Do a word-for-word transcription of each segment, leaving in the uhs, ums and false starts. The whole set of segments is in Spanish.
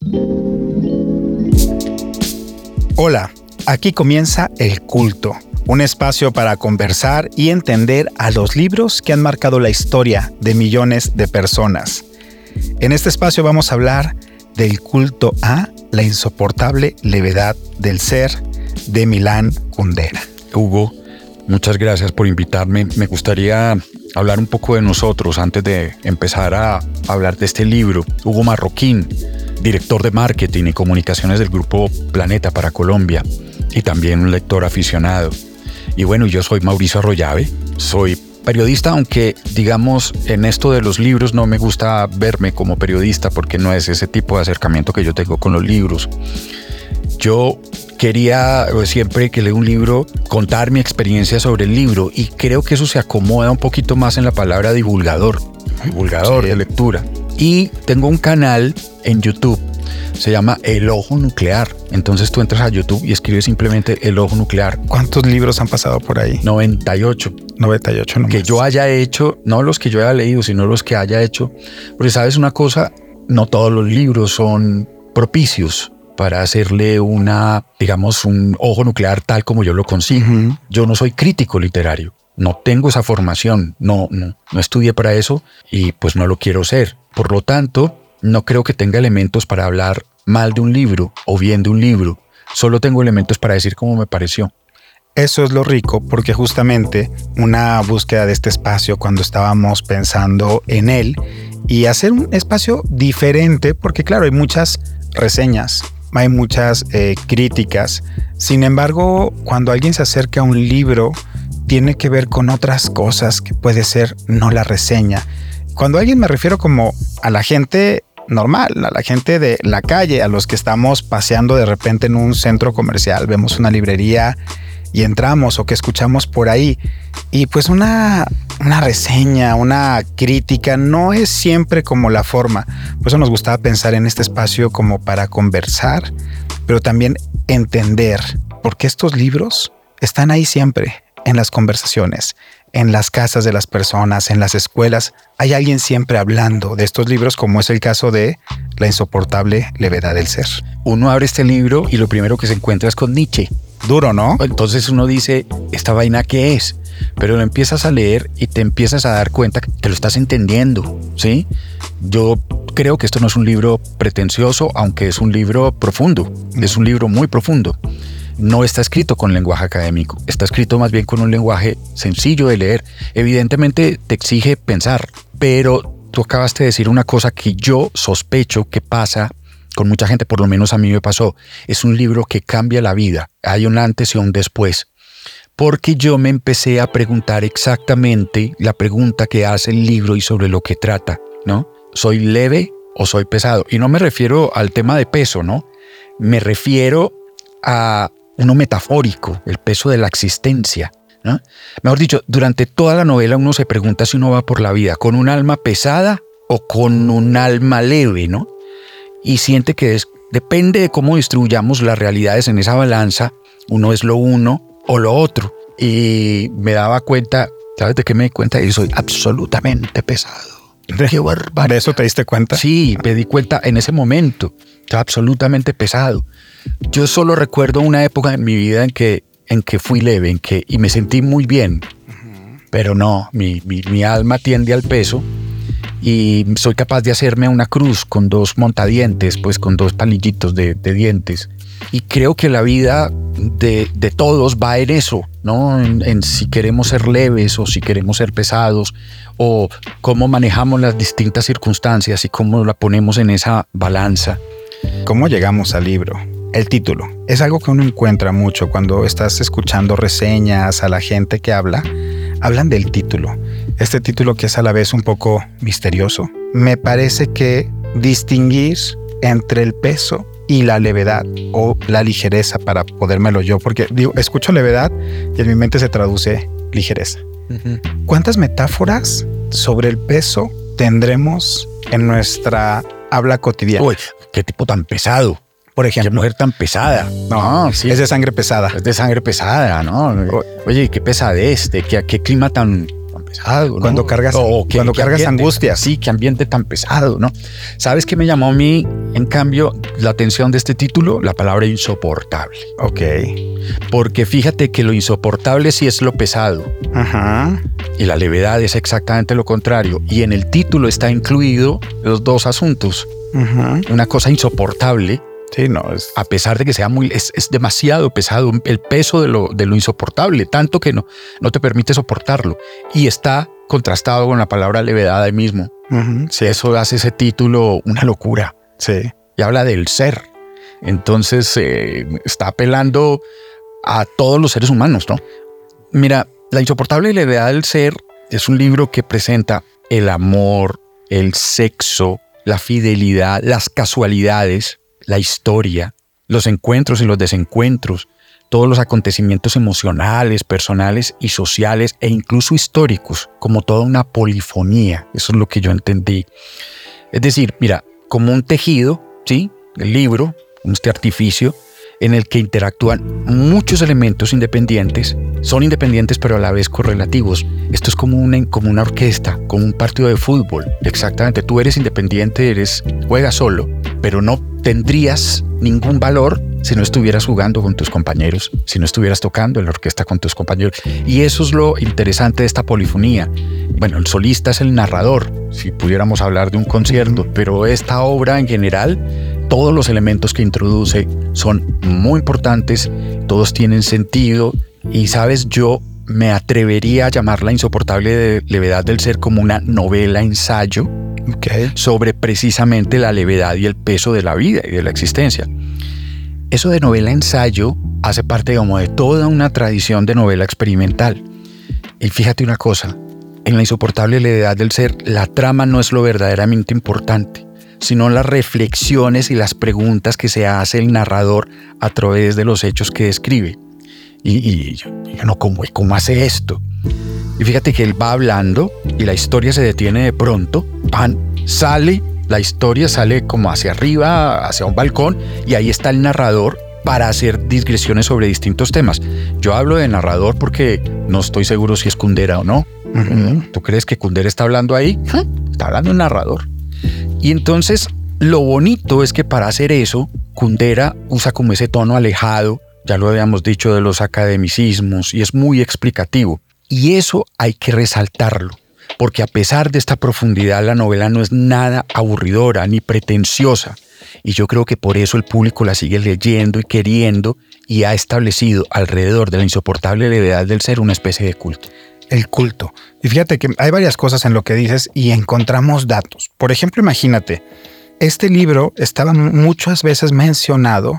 Hola, aquí comienza El Culto, un espacio para conversar y entender a los libros que han marcado la historia de millones de personas. En este espacio vamos a hablar del culto a la insoportable levedad del ser de Milan Kundera. Hugo, muchas gracias por invitarme. Me gustaría hablar un poco de nosotros antes de empezar a hablar de este libro. Hugo Marroquín, director de marketing y comunicaciones del grupo Planeta para Colombia y también un lector aficionado. Y bueno, yo soy Mauricio Arroyave, soy periodista, aunque digamos en esto de los libros no me gusta verme como periodista porque no es ese tipo de acercamiento que yo tengo con los libros. Yo quería siempre que leo un libro contar mi experiencia sobre el libro y creo que eso se acomoda un poquito más en la palabra divulgador, divulgador sí. de lectura. Y tengo un canal en YouTube, se llama El Ojo Nuclear. Entonces tú entras a YouTube y escribes simplemente El Ojo Nuclear. ¿Cuántos libros han pasado por ahí? noventa y ocho. noventa y ocho nomás. Que yo haya hecho, no los que yo haya leído, sino los que haya hecho. Porque sabes una cosa, no todos los libros son propicios para hacerle una, digamos, un ojo nuclear tal como yo lo consigo. Uh-huh. Yo no soy crítico literario. No tengo esa formación, no, no, no estudié para eso y pues no lo quiero ser. Por lo tanto, no creo que tenga elementos para hablar mal de un libro o bien de un libro. Solo tengo elementos para decir cómo me pareció. Eso es lo rico, porque justamente una búsqueda de este espacio cuando estábamos pensando en él y hacer un espacio diferente, porque claro, hay muchas reseñas, hay muchas eh, críticas. Sin embargo, cuando alguien se acerca a un libro, tiene que ver con otras cosas que puede ser no la reseña. Cuando a alguien me refiero como a la gente normal, a la gente de la calle, a los que estamos paseando de repente en un centro comercial, vemos una librería y entramos o que escuchamos por ahí. Y pues una, una reseña, una crítica no es siempre como la forma. Por eso nos gustaba pensar en este espacio como para conversar, pero también entender por qué estos libros están ahí siempre. En las conversaciones, en las casas de las personas, en las escuelas, hay alguien siempre hablando de estos libros, como es el caso de La insoportable levedad del ser. Uno abre este libro y lo primero que se encuentra es con Nietzsche. Duro, ¿no? Entonces uno dice, ¿esta vaina qué es? Pero lo empiezas a leer y te empiezas a dar cuenta que lo estás entendiendo, ¿sí? Yo creo que esto no es un libro pretencioso, aunque es un libro profundo, es un libro muy profundo. No está escrito con lenguaje académico, está escrito más bien con un lenguaje sencillo de leer. Evidentemente te exige pensar, pero tú acabaste de decir una cosa que yo sospecho que pasa con mucha gente, por lo menos a mí me pasó. Es un libro que cambia la vida, hay un antes y un después. Porque yo me empecé a preguntar exactamente la pregunta que hace el libro y sobre lo que trata, ¿no? ¿Soy leve o soy pesado? Y no me refiero al tema de peso, ¿no? Me refiero a uno metafórico, el peso de la existencia, ¿no? Mejor dicho, durante toda la novela uno se pregunta si uno va por la vida con un alma pesada o con un alma leve, ¿no? Y siente que es, depende de cómo distribuyamos las realidades en esa balanza, uno es lo uno o lo otro. Y me daba cuenta, ¿sabes de qué me di cuenta? Y soy absolutamente pesado. ¡Qué barbaridad! ¿De eso te diste cuenta? Sí, me di cuenta en ese momento. Estaba absolutamente pesado. Yo solo recuerdo una época en mi vida en que, en que fui leve en que, y me sentí muy bien. Uh-huh. Pero no, mi, mi, mi alma tiende al peso y soy capaz de hacerme una cruz con dos montadientes, pues con dos palillitos de, de dientes. Y creo que la vida de, de todos va en eso, ¿no? En, en si queremos ser leves o si queremos ser pesados o cómo manejamos las distintas circunstancias y cómo la ponemos en esa balanza. ¿Cómo llegamos al libro? El título es algo que uno encuentra mucho cuando estás escuchando reseñas a la gente que habla. Hablan del título. Este título que es a la vez un poco misterioso. Me parece que distinguir entre el peso y la levedad o la ligereza para podérmelo yo, porque digo, escucho levedad y en mi mente se traduce ligereza. Uh-huh. ¿Cuántas metáforas sobre el peso tendremos en nuestra habla cotidiana? Uy, qué tipo tan pesado. Por ejemplo. Qué mujer tan pesada. No, sí. Es de sangre pesada. Es de sangre pesada, ¿no? Oye, qué pesadez, de qué, qué clima tan, tan pesado, ¿no? Cuando cargas, o, que, cuando que cargas ambiente, angustias. Sí, qué ambiente tan pesado, ¿no? ¿Sabes qué me llamó a mí, en cambio, la atención de este título? La palabra insoportable. Ok. Porque fíjate que lo insoportable sí es lo pesado. Ajá. Y la levedad es exactamente lo contrario. Y en el título está incluido los dos asuntos. Ajá. Una cosa insoportable. Sí, no, es... A pesar de que sea muy, es, es demasiado pesado el peso de lo, de lo insoportable, tanto que no, no te permite soportarlo. Y está contrastado con la palabra levedad ahí mismo. Uh-huh. Sí, eso hace ese título una locura. Sí. Y habla del ser. Entonces eh, está apelando a todos los seres humanos, ¿no? Mira, La insoportable levedad del ser es un libro que presenta el amor, el sexo, la fidelidad, las casualidades, la historia, los encuentros y los desencuentros, todos los acontecimientos emocionales, personales y sociales e incluso históricos, como toda una polifonía. Eso es lo que yo entendí. Es decir, mira, como un tejido, ¿sí? El libro, este artificio, en el que interactúan muchos elementos independientes, son independientes pero a la vez correlativos. Esto es como una, como una orquesta, como un partido de fútbol. Exactamente, tú eres independiente, eres, juegas solo, pero no tendrías ningún valor si no estuvieras jugando con tus compañeros, si no estuvieras tocando en la orquesta con tus compañeros. Y eso es lo interesante de esta polifonía. Bueno, el solista es el narrador, si pudiéramos hablar de un concierto, pero esta obra en general, todos los elementos que introduce son muy importantes, todos tienen sentido y, sabes, yo me atrevería a llamar La insoportable levedad del ser como una novela-ensayo okay. sobre precisamente la levedad y el peso de la vida y de la existencia. Eso de novela-ensayo hace parte como de toda una tradición de novela experimental. Y fíjate una cosa, en La insoportable levedad del ser, la trama no es lo verdaderamente importante, sino las reflexiones y las preguntas que se hace el narrador a través de los hechos que describe. Y, y yo, yo no, ¿cómo, ¿cómo hace esto? Y fíjate que él va hablando y la historia se detiene de pronto, pan, sale, la historia sale como hacia arriba, hacia un balcón, y ahí está el narrador para hacer digresiones sobre distintos temas. Yo hablo de narrador porque no estoy seguro si es Kundera o no. Uh-huh. ¿Tú crees que Kundera está hablando ahí? Está hablando un narrador. Y entonces lo bonito es que para hacer eso, Kundera usa como ese tono alejado, ya lo habíamos dicho, de los academicismos, y es muy explicativo. Y eso hay que resaltarlo, porque a pesar de esta profundidad, la novela no es nada aburridora ni pretenciosa. Y yo creo que por eso el público la sigue leyendo y queriendo, y ha establecido alrededor de La insoportable levedad del ser una especie de culto. El culto. Y fíjate que hay varias cosas en lo que dices y encontramos datos. Por ejemplo, imagínate, este libro estaba muchas veces mencionado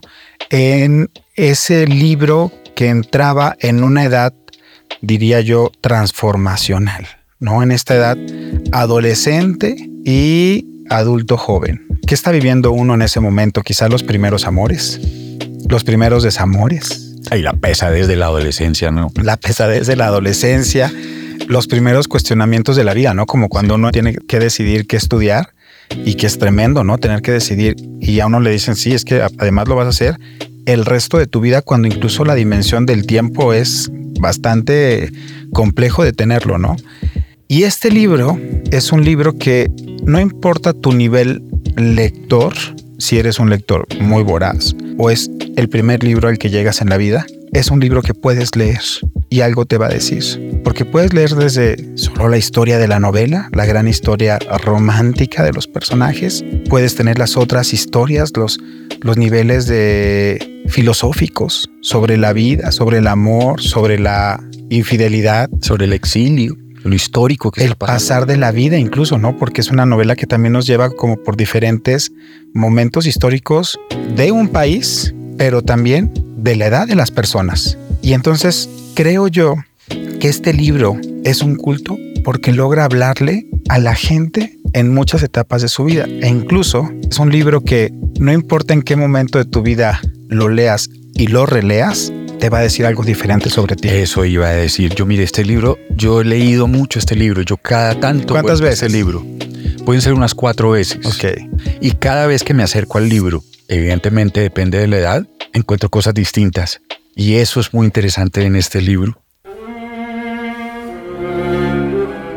en ese libro que entraba en una edad, diría yo, transformacional, ¿no? En esta edad adolescente y adulto joven. ¿Qué está viviendo uno en ese momento? Quizá los primeros amores, los primeros desamores. Y la pesadez de la adolescencia, ¿no? La pesadez de la adolescencia, los primeros cuestionamientos de la vida, ¿no? Como cuando uno tiene que decidir qué estudiar y que es tremendo, ¿no? Tener que decidir y a uno le dicen, sí, es que además lo vas a hacer el resto de tu vida, cuando incluso la dimensión del tiempo es bastante complejo de tenerlo, ¿no? Y este libro es un libro que no importa tu nivel lector, si eres un lector muy voraz o es el primer libro al que llegas en la vida, es un libro que puedes leer y algo te va a decir. Porque puedes leer desde solo la historia de la novela, la gran historia romántica de los personajes. Puedes tener las otras historias, los, los niveles de filosóficos sobre la vida, sobre el amor, sobre la infidelidad, sobre el exilio, lo histórico que el pasar de la vida incluso, ¿no? Porque es una novela que también nos lleva como por diferentes momentos históricos de un país, pero también de la edad de las personas. Y entonces creo yo que este libro es un culto porque logra hablarle a la gente en muchas etapas de su vida. E incluso es un libro que no importa en qué momento de tu vida lo leas y lo releas, te va a decir algo diferente sobre ti. Eso iba a decir. Yo, mire, este libro, yo he leído mucho este libro. Yo cada tanto... ¿Cuántas veces? Este libro. Pueden ser unas cuatro veces. Ok. Y cada vez que me acerco al libro, evidentemente depende de la edad, encuentro cosas distintas. Y eso es muy interesante en este libro.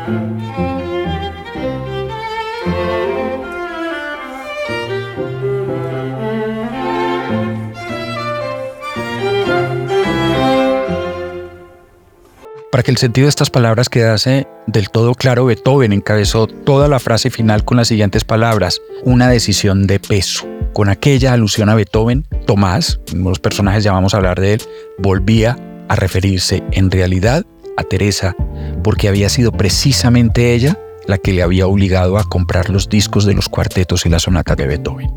Para que el sentido de estas palabras quedase del todo claro, Beethoven encabezó toda la frase final con las siguientes palabras: una decisión de peso. Con aquella alusión a Beethoven, Tomás, los personajes ya vamos a hablar de él, volvía a referirse en realidad a Teresa, porque había sido precisamente ella la que le había obligado a comprar los discos de los cuartetos y las sonatas de Beethoven.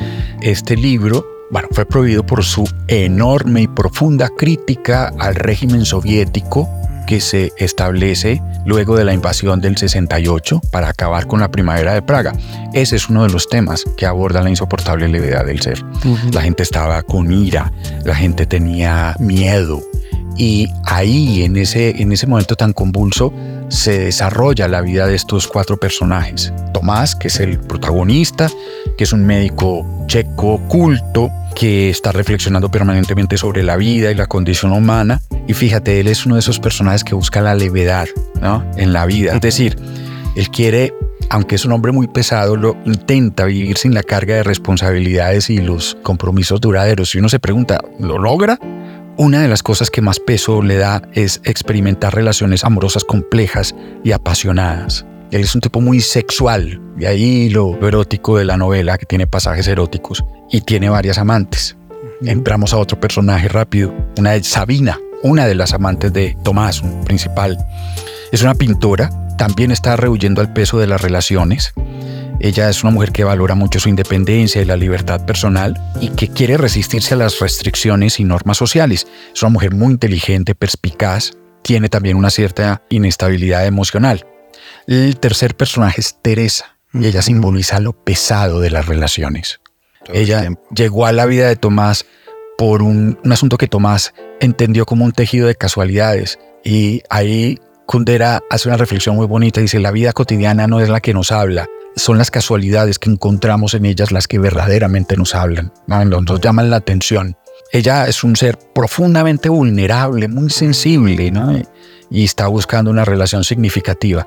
Este libro, bueno, fue prohibido por su enorme y profunda crítica al régimen soviético que se establece luego de la invasión del sesenta y ocho para acabar con la primavera de Praga. Ese es uno de los temas que aborda la insoportable levedad del ser. Uh-huh. La gente estaba con ira, la gente tenía miedo, y ahí, en ese, en ese momento tan convulso, se desarrolla la vida de estos cuatro personajes. Tomás, que es el protagonista, que es un médico checo culto, que está reflexionando permanentemente sobre la vida y la condición humana. Y fíjate, él es uno de esos personajes que busca la levedad, ¿no?, en la vida. Es decir, él quiere, aunque es un hombre muy pesado, lo intenta vivir sin la carga de responsabilidades y los compromisos duraderos. Y uno se pregunta, ¿lo logra? Una de las cosas que más peso le da es experimentar relaciones amorosas complejas y apasionadas. Él es un tipo muy sexual, de ahí lo erótico de la novela, que tiene pasajes eróticos, y tiene varias amantes. Entramos a otro personaje rápido, una de Sabina, una de las amantes de Tomás, un principal. Es una pintora, también está rehuyendo al peso de las relaciones. Ella es una mujer que valora mucho su independencia y la libertad personal y que quiere resistirse a las restricciones y normas sociales. Es una mujer muy inteligente, perspicaz, tiene también una cierta inestabilidad emocional. El tercer personaje es Teresa y ella simboliza lo pesado de las relaciones. Todo ella llegó a la vida de Tomás por un, un asunto que Tomás entendió como un tejido de casualidades, y ahí Kundera hace una reflexión muy bonita. Dice: la vida cotidiana no es la que nos habla, son las casualidades que encontramos en ellas las que verdaderamente nos hablan, ¿no? Nos llaman la atención. Ella es un ser profundamente vulnerable, muy sensible, ¿no?, y está buscando una relación significativa.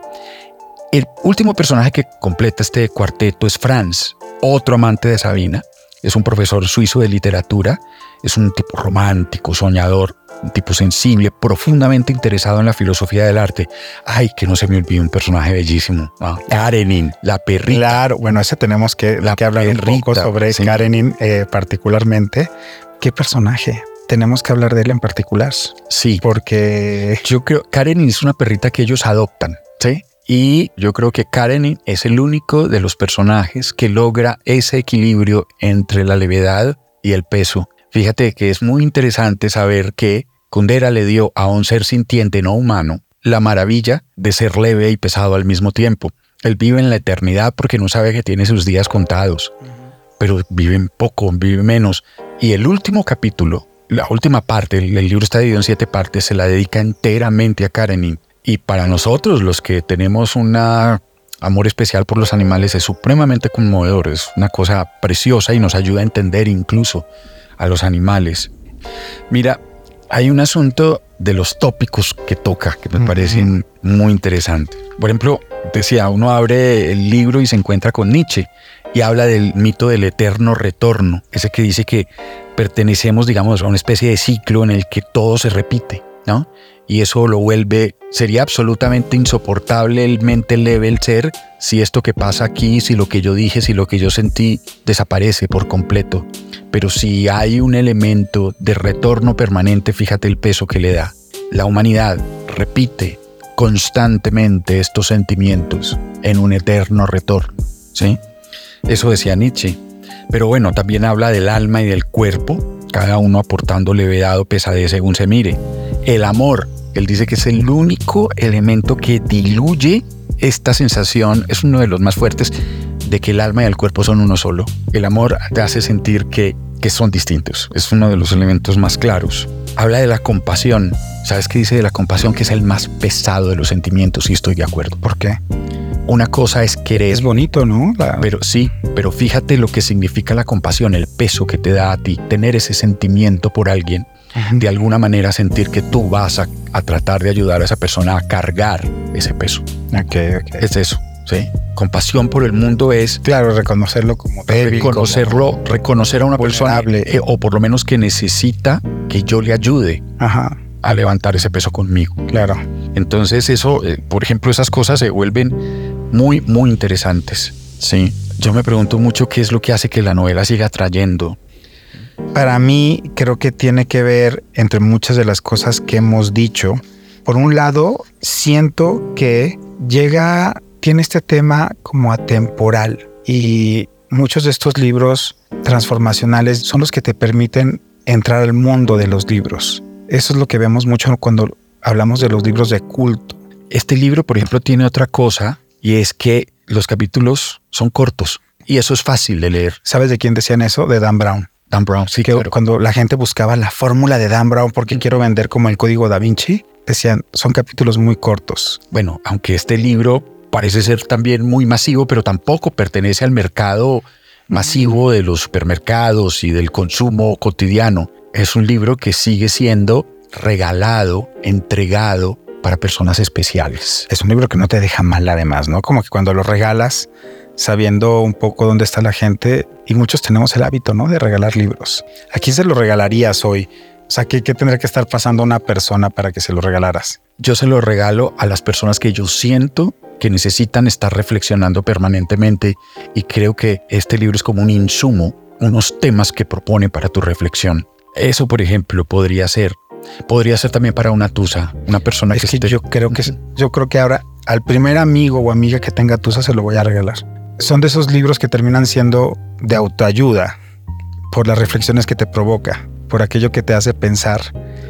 El último personaje que completa este cuarteto es Franz, otro amante de Sabina. Es un profesor suizo de literatura, es un tipo romántico, soñador, un tipo sensible, profundamente interesado en la filosofía del arte. Ay, que no se me olvide un personaje bellísimo, ¿no? Karenin, la perrita. Claro, bueno, ese tenemos que, la que hablar perrita, un poco sobre sí. Karenin eh, particularmente. ¿Qué personaje? Tenemos que hablar de él en particular. Sí. Porque yo creo que Karenin es una perrita que ellos adoptan, ¿sí? Y yo creo que Karenin es el único de los personajes que logra ese equilibrio entre la levedad y el peso. Fíjate que es muy interesante saber que Kundera le dio a un ser sintiente no humano la maravilla de ser leve y pesado al mismo tiempo. Él vive en la eternidad porque no sabe que tiene sus días contados, pero vive poco, vive menos. Y el último capítulo, la última parte, el libro está dividido en siete partes, se la dedica enteramente a Karenin. Y para nosotros, los que tenemos un amor especial por los animales, es supremamente conmovedor, es una cosa preciosa y nos ayuda a entender incluso a los animales. Mira, hay un asunto de los tópicos que toca que me uh-huh. parecen muy interesantes. Por ejemplo, decía, uno abre el libro y se encuentra con Nietzsche y habla del mito del eterno retorno, ese que dice que pertenecemos, digamos, a una especie de ciclo en el que todo se repite, ¿no? Y eso lo vuelve, sería absolutamente insoportablemente leve el ser si esto que pasa aquí, si lo que yo dije, si lo que yo sentí desaparece por completo. Pero si hay un elemento de retorno permanente, fíjate el peso que le da. La humanidad repite constantemente estos sentimientos en un eterno retorno, ¿sí? Eso decía Nietzsche. Pero bueno, también habla del alma y del cuerpo, cada uno aportando levedad o pesadez según se mire. El amor, él dice que es el único elemento que diluye esta sensación, es uno de los más fuertes, de que el alma y el cuerpo son uno solo. El amor te hace sentir que, que son distintos, es uno de los elementos más claros. Habla de la compasión. ¿Sabes qué dice de la compasión? Que es el más pesado de los sentimientos, y estoy de acuerdo. ¿Por qué? Una cosa es querer. Es bonito, ¿no? La... Pero sí, pero fíjate lo que significa la compasión, el peso que te da a ti, tener ese sentimiento por alguien, uh-huh. de alguna manera sentir que tú vas a, a tratar de ayudar a esa persona a cargar ese peso. Okay, okay. Es eso, ¿sí? Compasión por el mundo es... Claro, reconocerlo como débil. Reconocerlo, como reconocer a una vulnerable. persona, eh, o por lo menos que necesita que yo le ayude. Ajá. A levantar ese peso conmigo. Claro. Entonces eso, eh, por ejemplo, esas cosas se vuelven muy, muy interesantes. Sí. Yo me pregunto mucho qué es lo que hace que la novela siga atrayendo. Para mí, creo que tiene que ver entre muchas de las cosas que hemos dicho. Por un lado, siento que llega, tiene este tema como atemporal y muchos de estos libros transformacionales son los que te permiten entrar al mundo de los libros. Eso es lo que vemos mucho cuando hablamos de los libros de culto. Este libro, por ejemplo, tiene otra cosa y es que los capítulos son cortos y eso es fácil de leer. ¿Sabes de quién decían eso? De Dan Brown. Dan Brown, sí. Que claro. Cuando la gente buscaba la fórmula de Dan Brown porque quiero vender como el código Da Vinci, decían, son capítulos muy cortos. Bueno, aunque este libro parece ser también muy masivo, pero tampoco pertenece al mercado masivo de los supermercados y del consumo cotidiano. Es un libro que sigue siendo regalado, entregado para personas especiales. Es un libro que no te deja mal además, ¿no? Como que cuando lo regalas, sabiendo un poco dónde está la gente, y muchos tenemos el hábito, ¿no? De regalar libros. ¿A quién se lo regalarías hoy? O sea, ¿qué, qué tendría que estar pasando a una persona para que se lo regalaras? Yo se lo regalo a las personas que yo siento que necesitan estar reflexionando permanentemente y creo que este libro es como un insumo, unos temas que propone para tu reflexión. Eso, por ejemplo, podría ser. Podría ser también para una tusa, una persona es que, que esté... yo creo que yo creo que ahora al primer amigo o amiga que tenga tusa se lo voy a regalar. Son de esos libros que terminan siendo de autoayuda por las reflexiones que te provoca, por aquello que te hace pensar.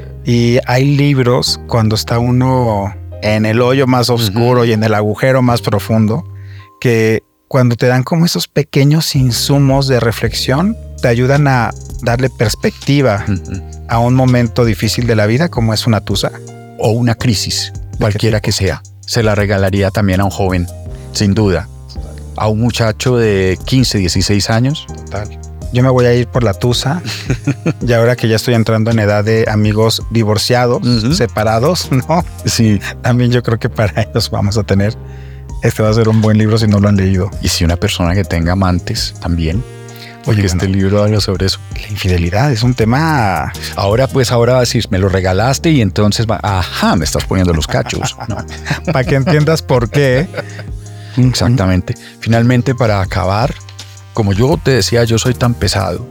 Y hay libros cuando está uno en el hoyo más oscuro uh-huh. y en el agujero más profundo, que cuando te dan como esos pequeños insumos de reflexión, te ayudan a darle perspectiva uh-huh. a un momento difícil de la vida como es una tusa. O una crisis, cualquiera que sea. Se la regalaría también a un joven, sin duda. A un muchacho de quince, dieciséis años. Total. Yo me voy a ir por la tusa. Y ahora que ya estoy entrando en edad de amigos divorciados, uh-huh. separados, ¿no? Sí. También yo creo que para ellos vamos a tener... Este va a ser un buen libro si no lo han leído. Y si una persona que tenga amantes también... Porque este no. libro habla sobre eso. La infidelidad es un tema... Ahora pues ahora decís, me lo regalaste y entonces va, ajá, me estás poniendo los cachos. No. Para que entiendas por qué. Exactamente. Finalmente, para acabar, como yo te decía, yo soy tan pesado.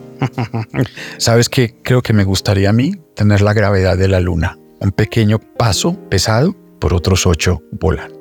¿Sabes qué? Creo que me gustaría a mí tener la gravedad de la luna. Un pequeño paso pesado por otros ocho volando.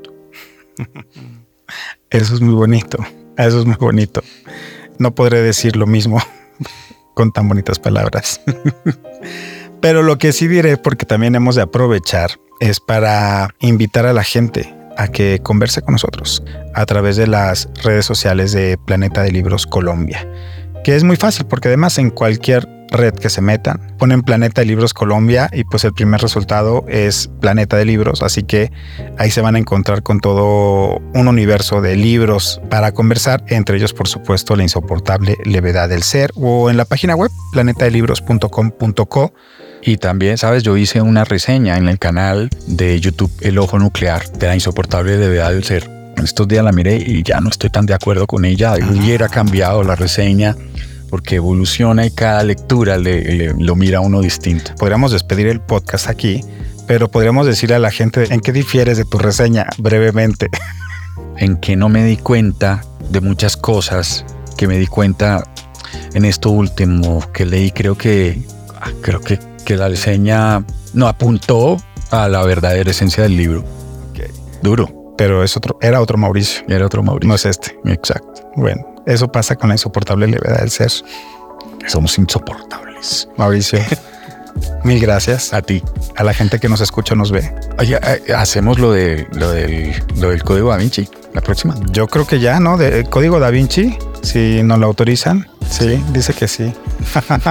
Eso es muy bonito. Eso es muy bonito. No podré decir lo mismo con tan bonitas palabras. Pero lo que sí diré, porque también hemos de aprovechar, es para invitar a la gente a que converse con nosotros a través de las redes sociales de Planeta de Libros Colombia, que es muy fácil porque además en cualquier red que se metan ponen Planeta de Libros Colombia y pues el primer resultado es Planeta de Libros, así que ahí se van a encontrar con todo un universo de libros para conversar, entre ellos por supuesto La insoportable levedad del ser, o en la página web planeta de libros punto com punto co. Y también, sabes, yo hice una reseña en el canal de YouTube El Ojo Nuclear de La insoportable levedad del ser. En estos días la miré y ya no estoy tan de acuerdo con ella. Hubiera cambiado la reseña porque evoluciona y cada lectura le, le, lo mira uno distinto. Podríamos despedir el podcast aquí, pero podríamos decirle a la gente en qué difieres de tu reseña brevemente. En que no me di cuenta de muchas cosas, que me di cuenta en esto último que leí. Creo que, creo que, que la reseña no apuntó a la verdadera esencia del libro. Okay. Duro. Pero es otro, era otro Mauricio. Era otro Mauricio. No es este. Exacto. Bueno, eso pasa con La insoportable levedad del ser. Somos insoportables. Mauricio, mil gracias. A ti. A la gente que nos escucha o nos ve. Oye, hacemos lo, de, lo, del, lo del código Da Vinci, la próxima. Yo creo que ya, ¿no? De código Da Vinci, si nos lo autorizan. Sí, sí. Dice que sí.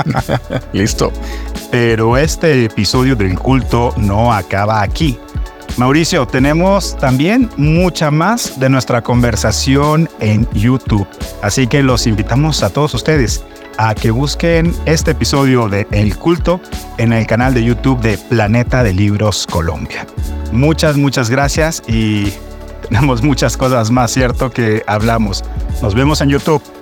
Listo. Pero este episodio del culto no acaba aquí. Mauricio, tenemos también mucha más de nuestra conversación en YouTube, así que los invitamos a todos ustedes a que busquen este episodio de El Culto en el canal de YouTube de Planeta de Libros Colombia. Muchas, muchas gracias y tenemos muchas cosas más, ¿cierto?, que hablamos. Nos vemos en YouTube.